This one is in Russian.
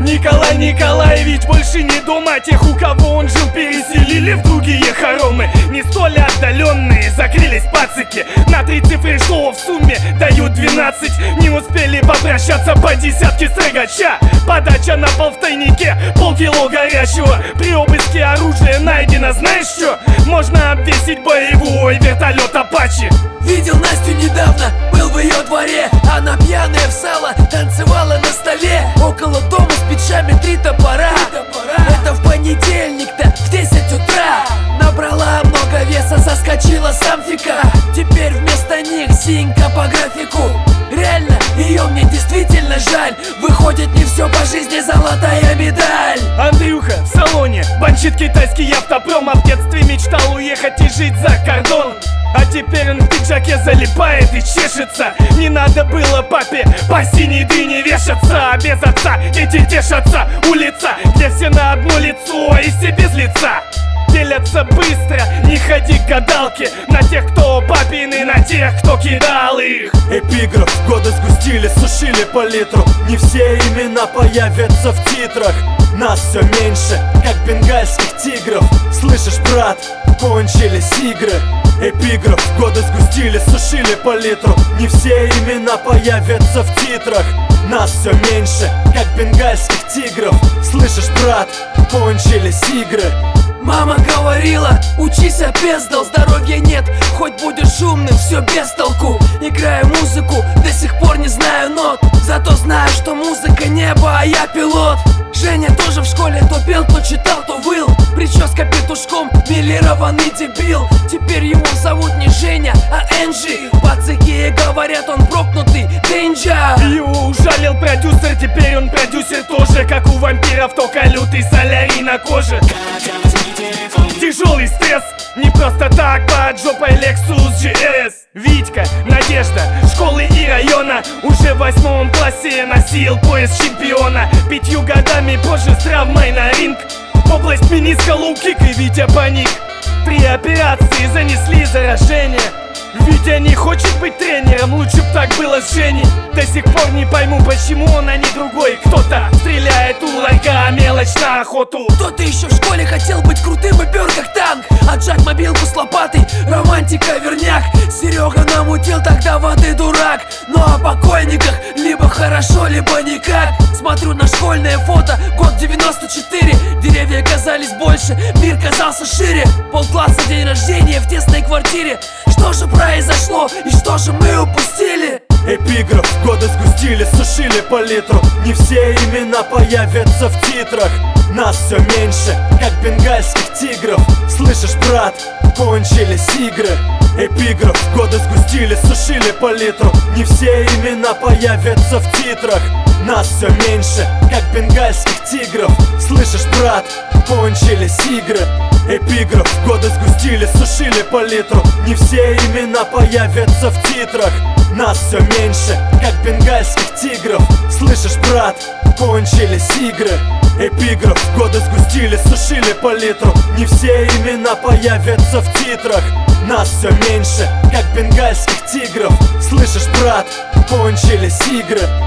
Николай Николаевич больше не дома. Тех, у кого он жил, переселили в другие хоромы. Не столь отдаленные, закрылись пацики. На 3 цифры, что в сумме дают 12. Не успели попрощаться по десятке строгача. Подача на пол в тайнике, полкило горячего. При обыске оружия найдено, знаешь что? Можно обвесить боевой вертолет Апачи. Видел Настю недавно, был в ее дворе. Она пьяная в сало, танцевала на столе. Около дома с печами 3 топора. Это в понедельник-то в 10 утра. Набрала много веса, соскочила с амфика. Теперь вместо них синька по графику. Реально, ее мне действительно жаль. Выходит, не все по жизни золотая медаль. Андрюха в салоне, банчит китайский автопром. А в детстве мечтал уехать и жить за кордон. А теперь он в пиджаке залипает и чешется. Не надо было папе по синей дыне вешаться. А без отца эти тешатся. Улица, где все на одно лицо и все без лица. Делятся быстро, не ходи к гадалке. На тех, кто папины, на тех, кто кидал их. Эпиграф, годы сгустили, сушили по литру. Не все имена появятся в титрах. Нас все меньше, как бенгальских тигров. Слышишь, брат, кончились игры. Эпиграф, годы сгустили, сушили по литру. Не все имена появятся в титрах. Нас все меньше, как бенгальских тигров. Слышишь, брат, кончились игры. Мама говорила, учись, опездал, здоровья нет, хоть будешь умным, все без толку. Играю музыку, до сих пор не знаю нот, зато знаю, что музыка небо, а я пилот. Женя тоже в школе то пел, то читал, то выл. Прическа петушком, милированный дебил. Теперь его зовут не Женя, а Энджи. Пацаки говорят, он прокнутый Денджа. Его ужалил продюсер, теперь он продюсер тоже. Как у вампиров, только лютый солярий на коже. Тяжелый стресс, не просто так, под жопой Lexus GS. Витька, Надежда, школы и района. Уже в 8 классе носил пояс чемпиона. 5 годами позже с травмой на ринг. Область мениска, лоу-кик и Витя паник. 3 операции занесли заражение. Витя не хочет быть тренером, лучше б так было с Женей. До сих пор не пойму, почему он, а не другой. Кто-то стреляет у ларька, мелочь на охоту. Кто-то еще в школе хотел быть крутым и пер как танк. Отжать мобилку с лопатой, романтика, верняк. Серега намутил тогда воды, дурак. Ну о покойниках либо хорошо, либо никак. Смотрю на школьное фото, год 94. Деревья казались больше, мир казался шире. Полкласса, день рождения в тесной квартире. Что же произошло и что же мы упустили? Эпиграф, годы сгустили, сушили по литру. Не все имена появятся в титрах. Нас все меньше, как бенгальских тигров. Слышишь, брат, кончились игры. Эпиграф, годы сгустили, сушили по литру. Не все имена появятся в титрах. Нас все меньше, как бенгальских тигров. Слышишь, брат, кончились игры. Эпиграф, годы сгустили, сушили по литру. Не все имена появятся в титрах. Нас все меньше, как бенгальских тигров. Слышишь, брат, кончились игры. Эпиграф, годы сгустили, сушили по литру. Не все имена появятся в титрах. Нас все меньше, как бенгальских тигров. Слышишь, брат, кончились игры.